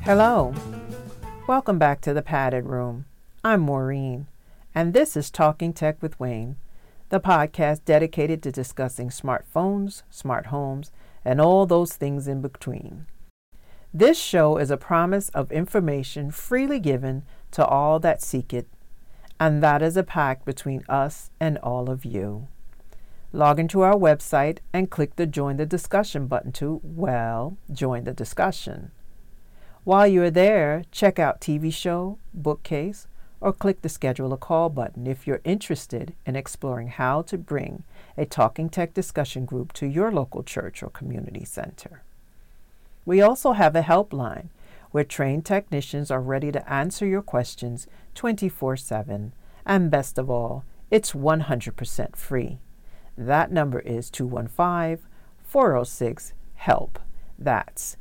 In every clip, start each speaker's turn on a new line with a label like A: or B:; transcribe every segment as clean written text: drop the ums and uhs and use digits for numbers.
A: Hello, welcome back to the Padded Room. I'm Maureen, and this is Talking Tech with Wayne, the podcast dedicated to discussing smartphones, smart homes, and all those things in between. This show is a promise of information freely given to all that seek it, and that is a pact between us and all of you. Log into our website and click the Join the Discussion button to, join the discussion. While you're there, check out TV show, bookcase, or click the Schedule a Call button if you're interested in exploring how to bring a Talking Tech discussion group to your local church or community center. We also have a helpline where trained technicians are ready to answer your questions 24/7, and best of all, it's 100% free. That number is 215-406-HELP. That's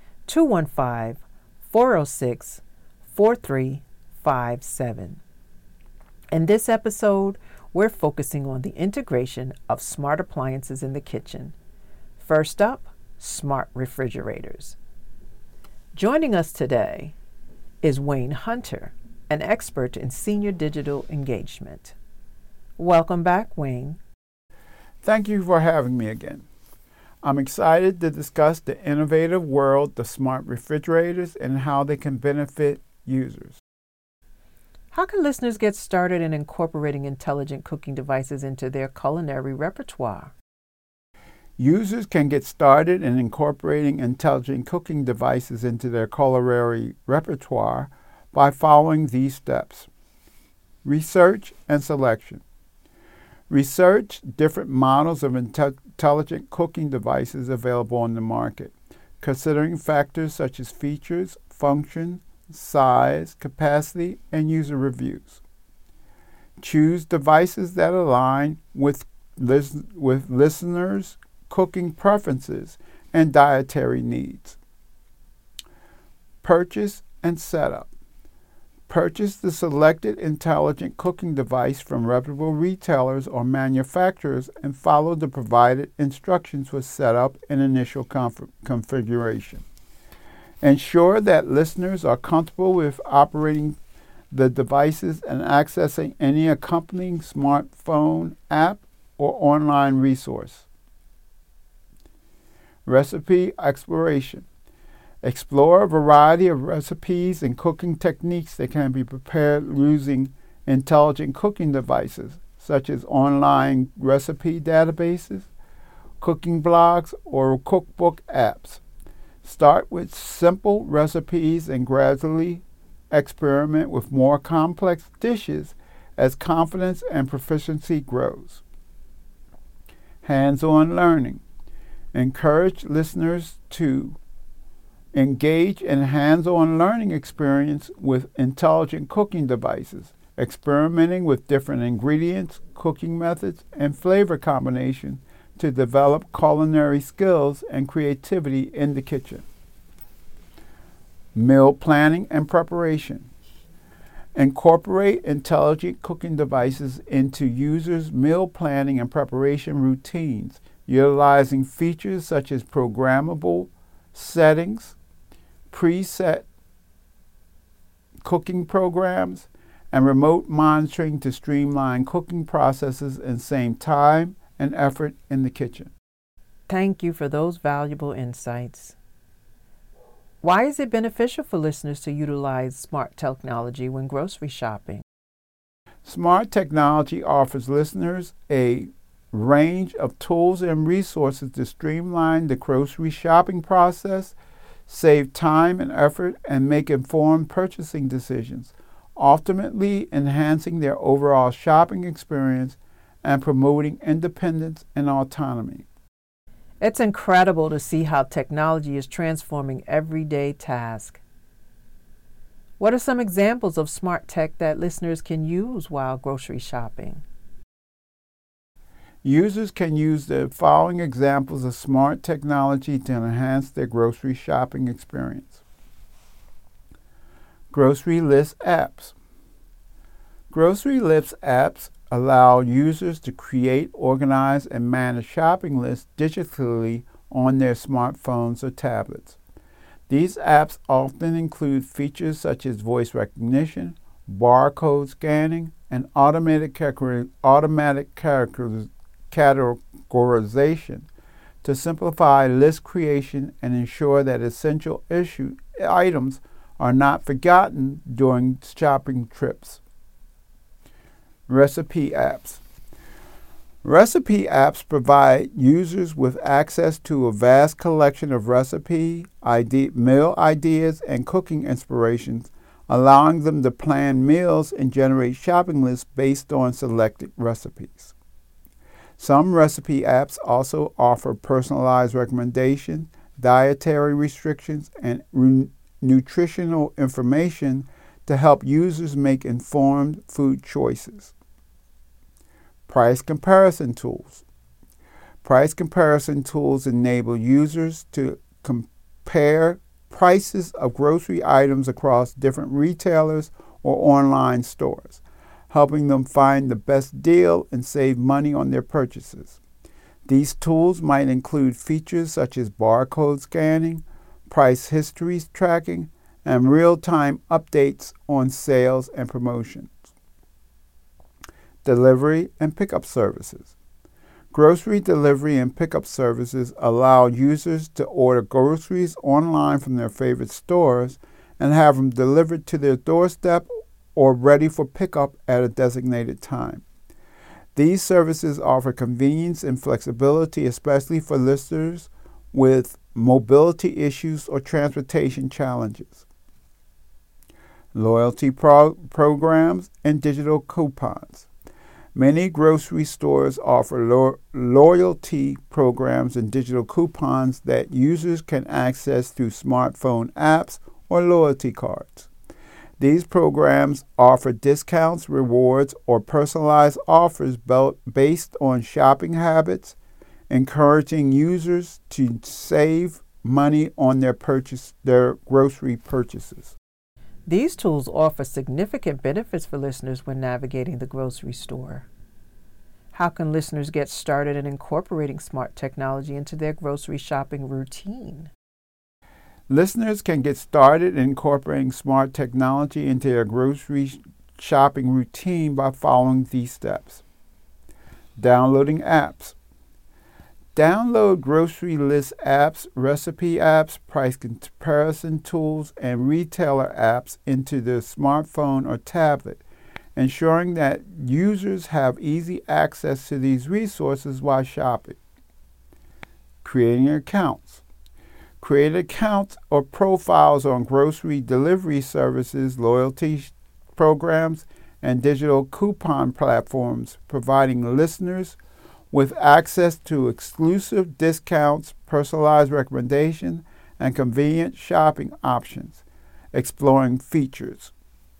A: 215-406-4357. In this episode, we're focusing on the integration of smart appliances in the kitchen. First up, smart refrigerators. Joining us today is Wayne Hunter, an expert in senior digital engagement. Welcome back, Wayne.
B: Thank you for having me again. I'm excited to discuss the innovative world of smart refrigerators and how they can benefit users.
A: How can listeners get started in incorporating intelligent cooking devices into their culinary repertoire?
B: Users can get started in incorporating intelligent cooking devices into their culinary repertoire by following these steps. Research and selection. Research different models of intelligent cooking devices available on the market, considering factors such as features, function, size, capacity, and user reviews. Choose devices that align with listeners' cooking preferences and dietary needs. Purchase and setup. Purchase the selected intelligent cooking device from reputable retailers or manufacturers and follow the provided instructions for setup and initial configuration. Ensure that listeners are comfortable with operating the devices and accessing any accompanying smartphone app or online resource. Recipe exploration. Explore a variety of recipes and cooking techniques that can be prepared using intelligent cooking devices, such as online recipe databases, cooking blogs, or cookbook apps. Start with simple recipes and gradually experiment with more complex dishes as confidence and proficiency grows. Hands-on learning. Encourage listeners to engage in hands-on learning experience with intelligent cooking devices, experimenting with different ingredients, cooking methods, and flavor combinations to develop culinary skills and creativity in the kitchen. Meal planning and preparation. Incorporate intelligent cooking devices into users' meal planning and preparation routines, utilizing features such as programmable settings, preset cooking programs, and remote monitoring to streamline cooking processes and save time and effort in the kitchen.
A: Thank you for those valuable insights. Why is it beneficial for listeners to utilize smart technology when grocery shopping?
B: Smart technology offers listeners a range of tools and resources to streamline the grocery shopping process, save time and effort, and make informed purchasing decisions, ultimately enhancing their overall shopping experience and promoting independence and autonomy.
A: It's incredible to see how technology is transforming everyday tasks. What are some examples of smart tech that listeners can use while grocery shopping?
B: Users can use the following examples of smart technology to enhance their grocery shopping experience. Grocery list apps. Grocery list apps allow users to create, organize, and manage shopping lists digitally on their smartphones or tablets. These apps often include features such as voice recognition, barcode scanning, and automatic categorization to simplify list creation and ensure that essential items are not forgotten during shopping trips. Recipe apps. Recipe apps provide users with access to a vast collection of meal ideas, and cooking inspirations, allowing them to plan meals and generate shopping lists based on selected recipes. Some recipe apps also offer personalized recommendations, dietary restrictions, and nutritional information to help users make informed food choices. Price comparison tools. Price comparison tools enable users to compare prices of grocery items across different retailers or online stores, helping them find the best deal and save money on their purchases. These tools might include features such as barcode scanning, price history tracking, and real-time updates on sales and promotions. Delivery and pickup services. Grocery delivery and pickup services allow users to order groceries online from their favorite stores and have them delivered to their doorstep or ready for pickup at a designated time. These services offer convenience and flexibility, especially for listeners with mobility issues or transportation challenges. Loyalty programs and digital coupons. Many grocery stores offer loyalty programs and digital coupons that users can access through smartphone apps or loyalty cards. These programs offer discounts, rewards, or personalized offers based on shopping habits, encouraging users to save money on their grocery purchases.
A: These tools offer significant benefits for listeners when navigating the grocery store. How can listeners get started in incorporating smart technology into their grocery shopping routine?
B: Listeners can get started in incorporating smart technology into their grocery shopping routine by following these steps. Downloading apps. Download grocery list apps, recipe apps, price comparison tools, and retailer apps into their smartphone or tablet, ensuring that users have easy access to these resources while shopping. Creating accounts. Create accounts or profiles on grocery delivery services, loyalty programs, and digital coupon platforms, providing listeners with access to exclusive discounts, personalized recommendations, and convenient shopping options. Exploring features.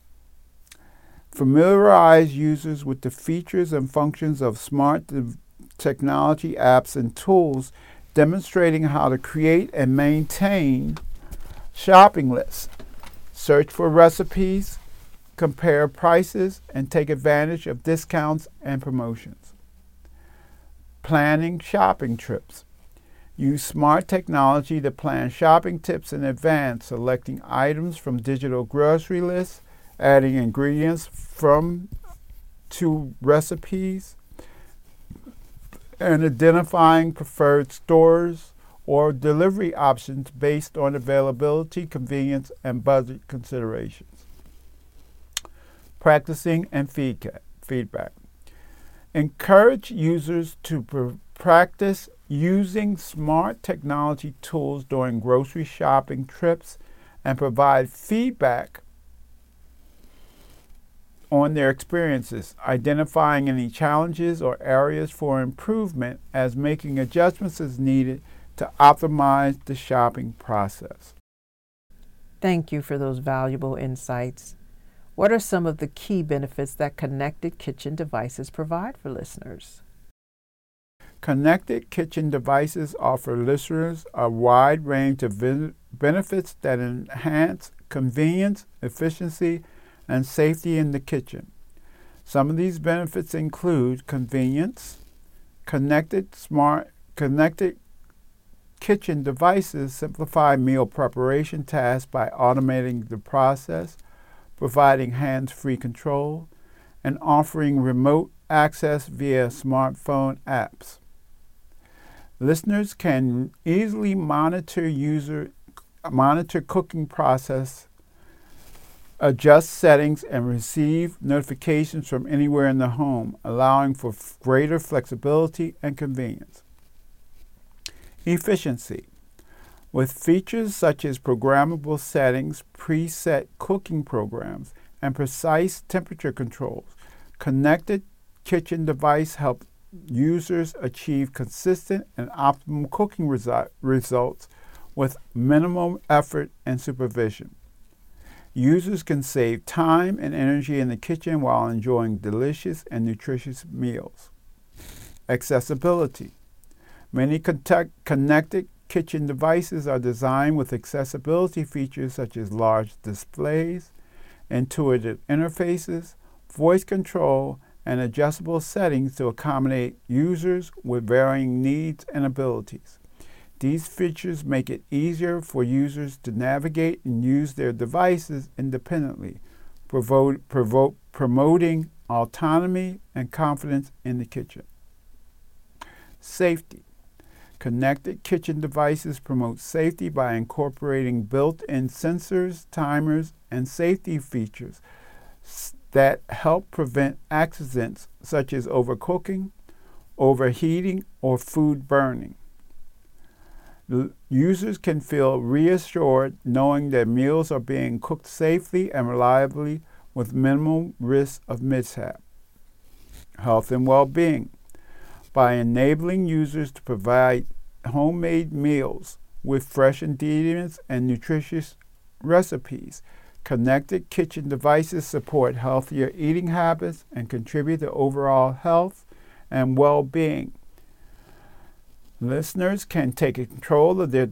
B: Familiarize users with the features and functions of smart technology apps and tools, demonstrating how to create and maintain shopping lists, search for recipes, compare prices, and take advantage of discounts and promotions. Planning shopping trips. Use smart technology to plan shopping tips in advance, selecting items from digital grocery lists, adding ingredients to recipes, and identifying preferred stores or delivery options based on availability, convenience, and budget considerations. Practicing and feedback. Encourage users to practice using smart technology tools during grocery shopping trips and provide feedback on their experiences, identifying any challenges or areas for improvement as making adjustments as needed to optimize the shopping process.
A: Thank you for those valuable insights. What are some of the key benefits that connected kitchen devices provide for listeners?
B: Connected kitchen devices offer listeners a wide range of benefits that enhance convenience, efficiency, and safety in the kitchen. Some of these benefits include convenience. Connected kitchen devices simplify meal preparation tasks by automating the process, providing hands-free control, and offering remote access via smartphone apps. Listeners can easily monitor cooking process, adjust settings, and receive notifications from anywhere in the home, allowing for greater flexibility and convenience. Efficiency. With features such as programmable settings, preset cooking programs, and precise temperature controls, connected kitchen devices help users achieve consistent and optimal cooking results with minimum effort and supervision. Users can save time and energy in the kitchen while enjoying delicious and nutritious meals. Accessibility. Many connected kitchen devices are designed with accessibility features such as large displays, intuitive interfaces, voice control, and adjustable settings to accommodate users with varying needs and abilities. These features make it easier for users to navigate and use their devices independently, promoting autonomy and confidence in the kitchen. Safety. Connected kitchen devices promote safety by incorporating built-in sensors, timers, and safety features that help prevent accidents such as overcooking, overheating, or food burning. Users can feel reassured knowing that meals are being cooked safely and reliably with minimal risk of mishap. Health and well-being. By enabling users to provide homemade meals with fresh ingredients and nutritious recipes, connected kitchen devices support healthier eating habits and contribute to overall health and well-being. Listeners can take control of their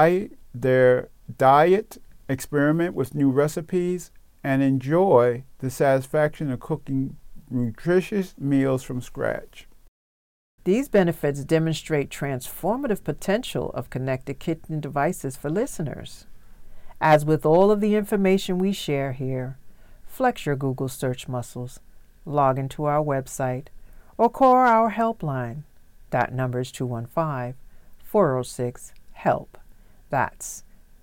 B: diet, experiment with new recipes, and enjoy the satisfaction of cooking nutritious meals from scratch.
A: These benefits demonstrate transformative potential of connected kitchen devices for listeners. As with all of the information we share here, flex your Google search muscles, log into our website, or call our helpline. That number is 215-406-HELP. That's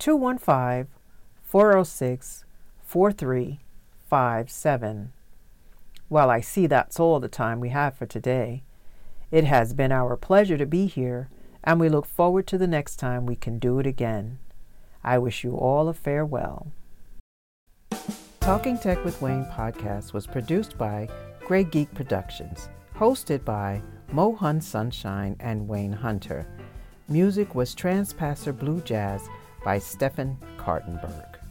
A: 215-406-4357. Well, I see that's all the time we have for today. It has been our pleasure to be here, and we look forward to the next time we can do it again. I wish you all a farewell. Talking Tech with Wayne podcast was produced by Grey Geek Productions, hosted by Mohan Sunshine and Wayne Hunter. Music was Transpasser Blue Jazz by Stephen Kartenberg.